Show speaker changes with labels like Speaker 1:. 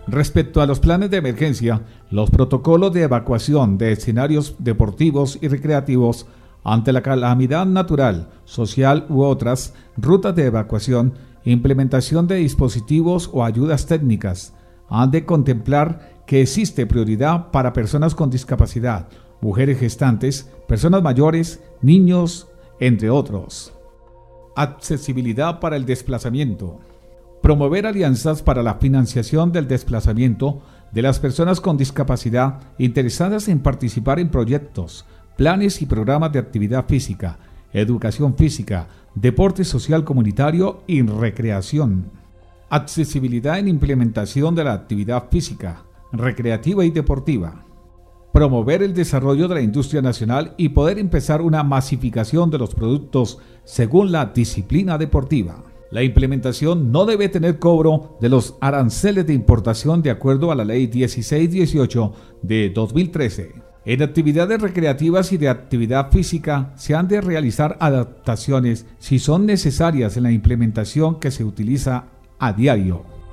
Speaker 1: Respecto a los planes de emergencia, los protocolos de evacuación de escenarios deportivos y recreativos ante la calamidad natural, social u otras, rutas de evacuación, implementación de dispositivos o ayudas técnicas, han de contemplar que existe prioridad para personas con discapacidad, mujeres gestantes, personas mayores, niños, entre otros. Accesibilidad para el desplazamiento. Promover alianzas para la financiación del desplazamiento de las personas con discapacidad interesadas en participar en proyectos, planes y programas de actividad física, educación física, deporte social comunitario y recreación. Accesibilidad en implementación de la actividad física, recreativa y deportiva. Promover el desarrollo de la industria nacional y poder empezar una masificación de los productos según la disciplina deportiva. La implementación no debe tener cobro de los aranceles de importación de acuerdo a la Ley 1618 de 2013. En actividades recreativas y de actividad física se han de realizar adaptaciones si son necesarias en la implementación que se utiliza a diario.